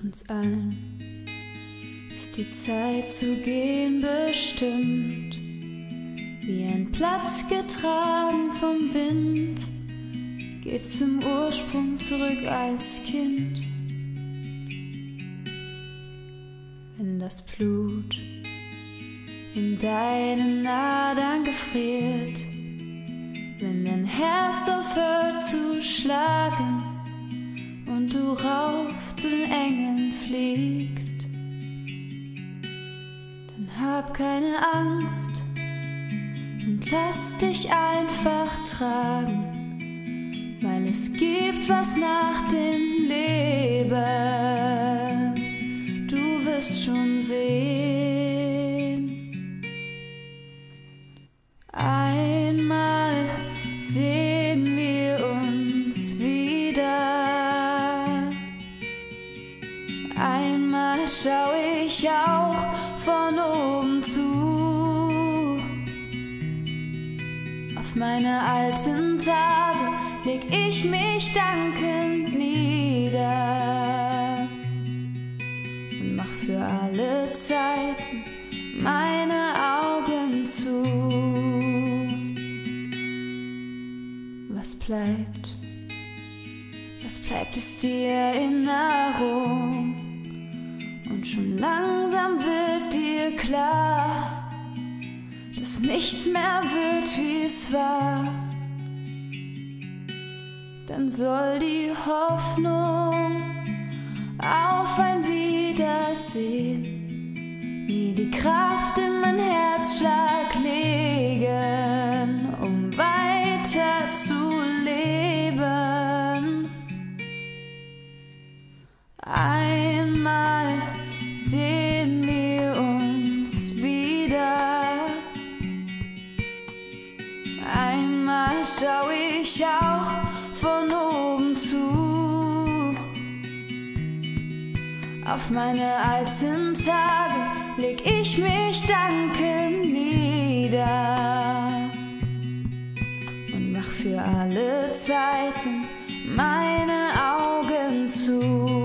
uns allen ist die Zeit zu gehen bestimmt, wie ein Blatt getragen vom Wind, geht's zum Ursprung zurück als Kind. Wenn das Blut in deinen Adern gefriert, wenn dein Herz aufhört zu schlagen und du rauf zu den Engeln fliegst, dann hab keine Angst und lass dich einfach tragen, weil es gibt was nach dem Leben, du wirst schon sehen. Einmal sehen wir uns wieder, einmal schau ich auch von oben zu. Auf meine alten Tage leg ich mich dankend nieder und mach für alle Zeiten meine Augen zu. Was bleibt ist die Erinnerung, und schon langsam wird dir klar, dass nichts mehr wird, wie es war. Dann soll die Hoffnung auf ein Wiedersehen nie die Kraft in mein Herzschlag legen, um weiter zu leben. Einmal sehen wir uns wieder, einmal schau ich auch von oben zu. Auf meine alten Tage leg ich mich dankend nieder und mach für alle Zeiten meine Augen zu.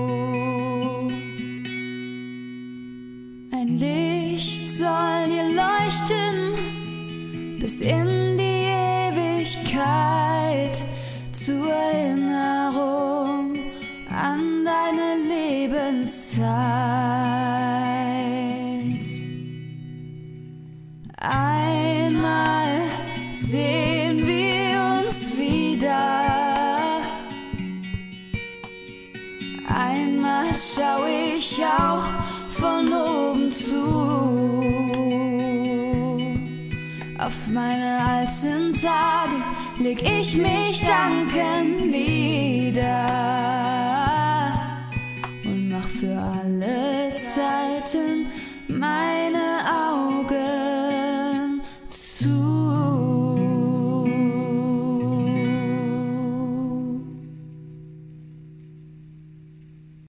Ein Licht soll dir leuchten bis in die Ewigkeit, zur Erinnerung an deine Lebenszeit. Einmal sehen wir uns wieder, einmal schau ich auch von oben zu. Auf meine alten Tage leg ich mich dankend nieder und mach für alle Zeiten meine